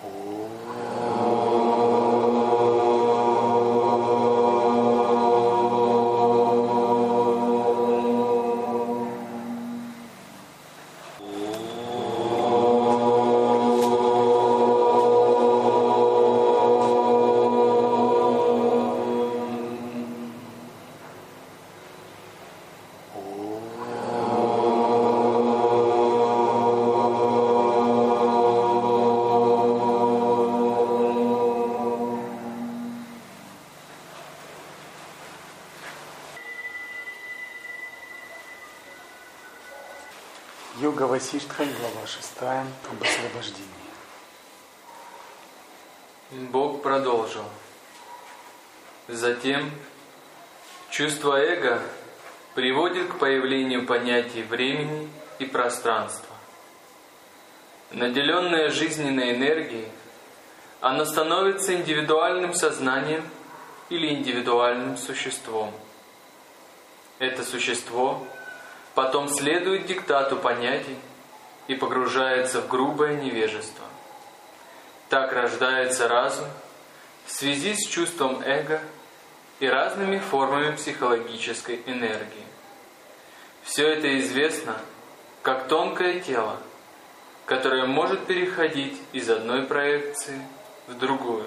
Йога Васиштха, глава 6, об освобождении. Бог продолжил. Затем чувство эго приводит к появлению понятий времени и пространства. Наделенное жизненной энергией, оно становится индивидуальным сознанием или индивидуальным существом. Это существо потом следует диктату понятий и погружается в грубое невежество. Так рождается разум в связи с чувством эго и разными формами психологической энергии. Все это известно как тонкое тело, которое может переходить из одной проекции в другую.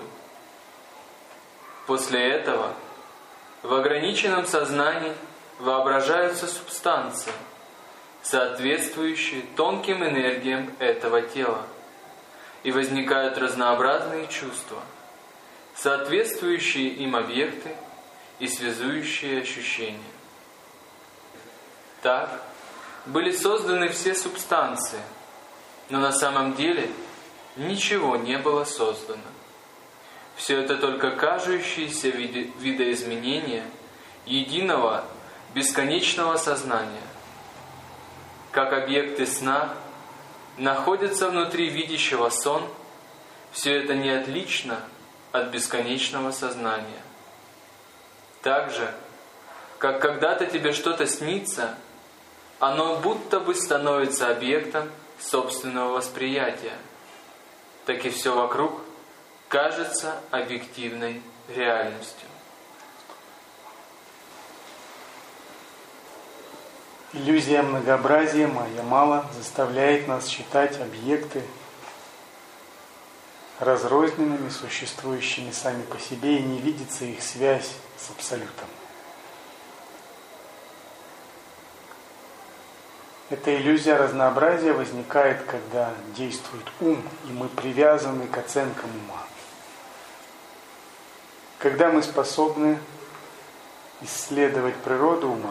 После этого в ограниченном сознании воображаются субстанции, соответствующие тонким энергиям этого тела, и возникают разнообразные чувства, соответствующие им объекты и связующие ощущения. Так были созданы все субстанции, но на самом деле ничего не было создано. Все это только кажущиеся видоизменения единого бесконечного сознания. Как объекты сна находятся внутри видящего сон, все это не отлично от бесконечного сознания. Так же, как когда-то тебе что-то снится, оно будто бы становится объектом собственного восприятия, так и все вокруг кажется объективной реальностью. Иллюзия многообразия майя-мала заставляет нас считать объекты разрозненными, существующими сами по себе, и не видится их связь с Абсолютом. Эта иллюзия разнообразия возникает, когда действует ум, и мы привязаны к оценкам ума. Когда мы способны исследовать природу ума,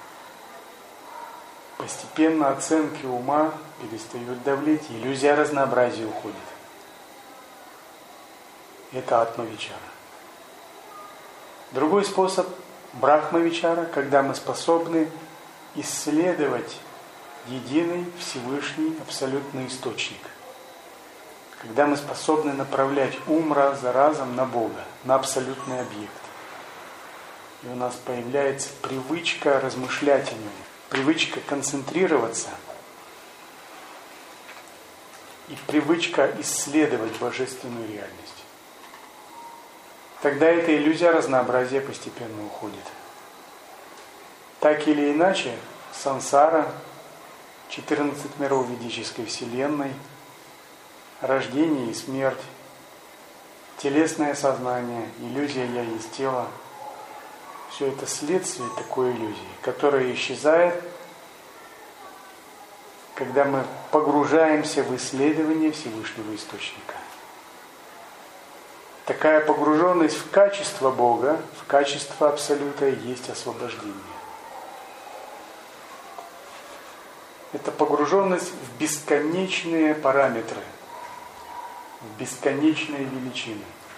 постепенно оценки ума перестают давлеть, и иллюзия разнообразия уходит. Это атма-вичара. Другой способ – брахма-вичара, когда мы способны исследовать единый, Всевышний, абсолютный источник. Когда мы способны направлять ум раз за разом на Бога, на абсолютный объект. И у нас появляется привычка размышлять о нем, привычка концентрироваться и привычка исследовать божественную реальность. Тогда эта иллюзия разнообразия постепенно уходит. Так или иначе, сансара, 14 миров ведической вселенной, рождение и смерть, телесное сознание, иллюзия «я есть тело» – все это следствие такой иллюзии, которая исчезает, когда мы погружаемся в исследование Всевышнего Источника. Такая погруженность в качество Бога, в качество Абсолюта и есть освобождение. Это погруженность в бесконечные параметры, в бесконечные величины.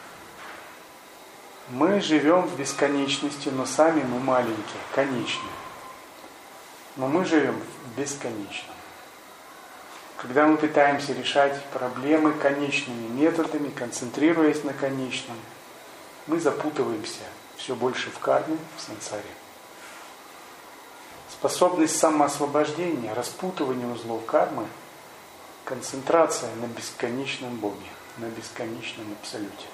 Мы живем в бесконечности, но сами мы маленькие, конечные. Но мы живем в бесконечном. Когда мы пытаемся решать проблемы конечными методами, концентрируясь на конечном, мы запутываемся все больше в карме, в сансаре. Способность самоосвобождения, распутывания узлов кармы, концентрация на бесконечном Боге. на бесконечном абсолюте.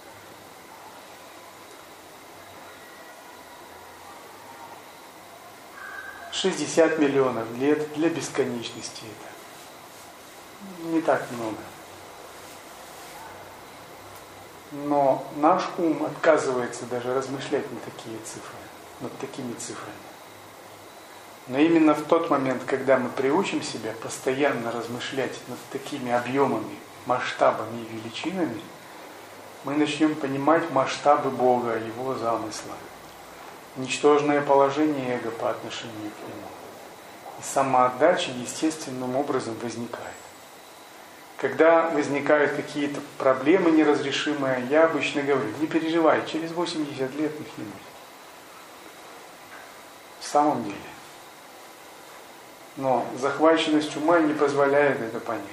«60 миллионов лет для бесконечности» это не так много. Но наш ум отказывается даже размышлять над такими цифрами. Но именно в тот момент, когда мы приучим себя постоянно размышлять над такими объемами, масштабами и величинами, мы начнем понимать масштабы Бога, Его замысла, ничтожное положение эго по отношению к Нему. И самоотдача естественным образом возникает. Когда возникают какие-то проблемы неразрешимые, я обычно говорю: не переживай, через 80 лет их не будет. В самом деле. Но захваченность ума не позволяет это понять.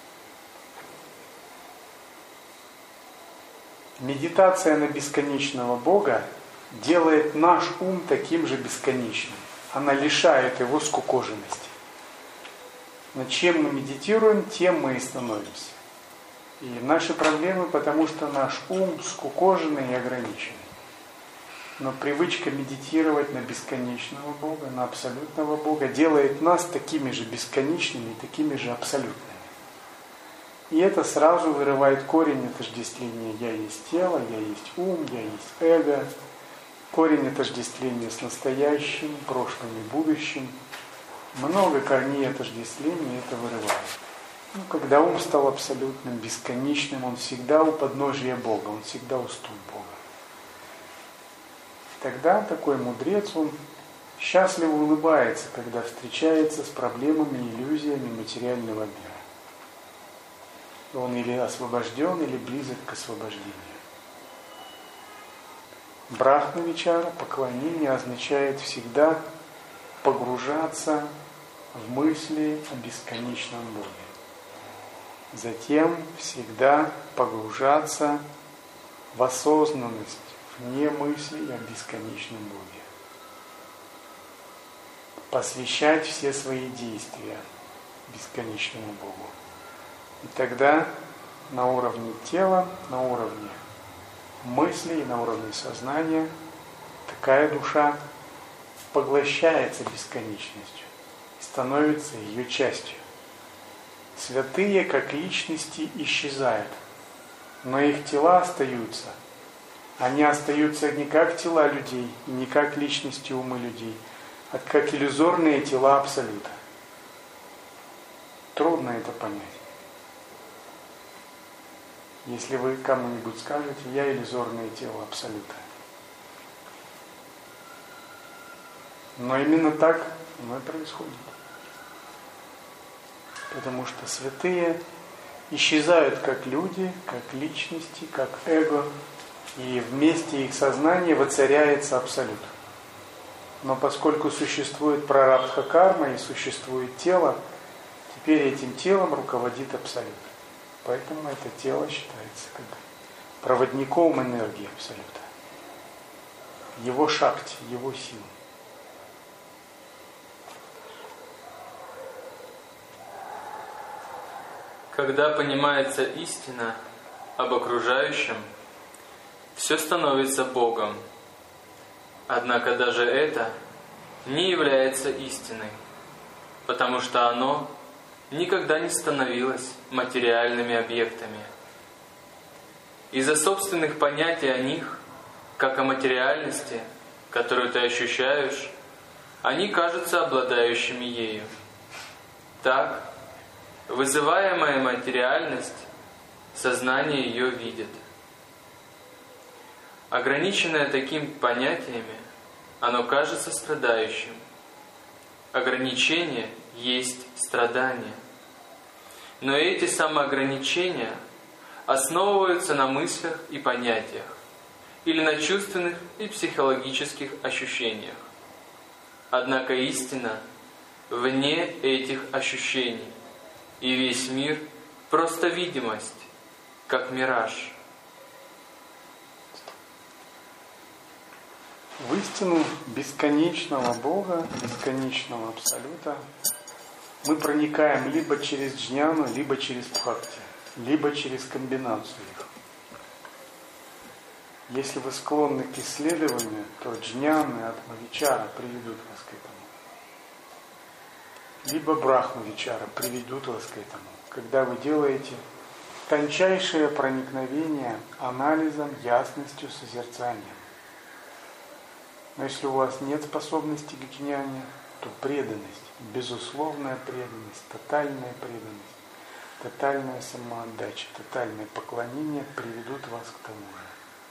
Медитация на бесконечного Бога делает наш ум таким же бесконечным. Она лишает его скукоженности. Но чем мы медитируем, тем мы и становимся. И наши проблемы, потому что наш ум скукоженный и ограниченный. Но привычка медитировать на бесконечного Бога, на абсолютного Бога, делает нас такими же бесконечными и такими же абсолютными. И это сразу вырывает корень отождествления «я есть тело», «я есть ум», «я есть эго», корень отождествления с настоящим, прошлым и будущим. Много корней отождествления это вырывает. Когда ум стал абсолютным, бесконечным, он всегда у подножия Бога, он всегда у сtóp Бога. Тогда такой мудрец, он счастливо улыбается, когда встречается с проблемами и иллюзиями материального мира. Он или освобожден, или близок к освобождению. Брахма-вичара, поклонение, означает всегда погружаться в мысли о бесконечном Боге. Затем всегда погружаться в осознанность, вне мыслей о бесконечном Боге. Посвящать все свои действия бесконечному Богу. И тогда на уровне тела, на уровне мыслей, на уровне сознания такая душа поглощается бесконечностью и становится ее частью. Святые как личности исчезают, но их тела остаются. Они остаются не как тела людей, не как личности умы людей, а как иллюзорные тела Абсолюта. Трудно это понять. Если вы кому-нибудь скажете: я иллюзорное тело Абсолюта. Но именно так оно и происходит. Потому что святые исчезают как люди, как личности, как эго, и вместе их сознания воцаряется Абсолют. Но поскольку существует прарабдха карма и существует тело, теперь этим телом руководит Абсолют. Поэтому это тело считается как проводником энергии Абсолюта. Его шакти, его силы. Когда понимается истина об окружающем, все становится Богом. Однако даже это не является истиной, потому что оно никогда не становилось материальными объектами. Из-за собственных понятий о них, как о материальности, которую ты ощущаешь, они кажутся обладающими ею. Так, вызываемая материальность, сознание ее видит. Ограниченное такими понятиями, оно кажется страдающим. Ограничение есть страдание. Но эти самоограничения основываются на мыслях и понятиях, или на чувственных и психологических ощущениях. Однако истина вне этих ощущений, и весь мир – просто видимость, как мираж. В истину бесконечного Бога, бесконечного Абсолюта мы проникаем либо через джняну, либо через бхакти. либо через комбинацию их. Если вы склонны к исследованию, то джняна и атма-вичара приведут вас к этому. Либо брахма-вичара приведут вас к этому. Когда вы делаете тончайшее проникновение анализом, ясностью, созерцанием. Но если у вас нет способности к джняне, то преданность, безусловная преданность, тотальная самоотдача, тотальное поклонение приведут вас к тому же.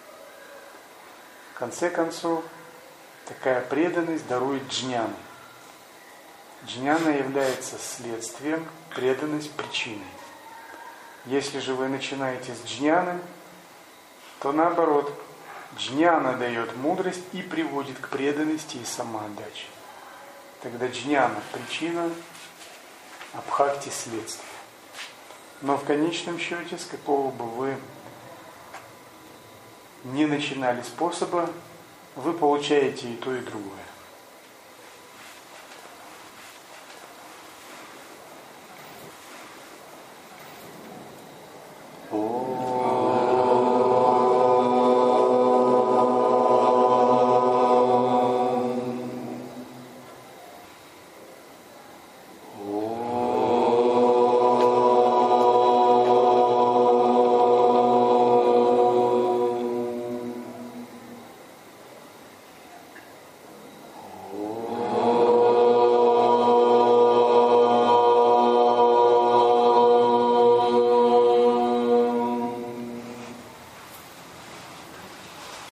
В конце концов, такая преданность дарует джняну. Джняна является следствием, преданность причиной. Если же вы начинаете с джняны, то наоборот, джняна дает мудрость и приводит к преданности и самоотдаче. Тогда джняна – причина, а бхакти – следствие. Но в конечном счете, с какого бы вы ни начинали способа, вы получаете и то, и другое. О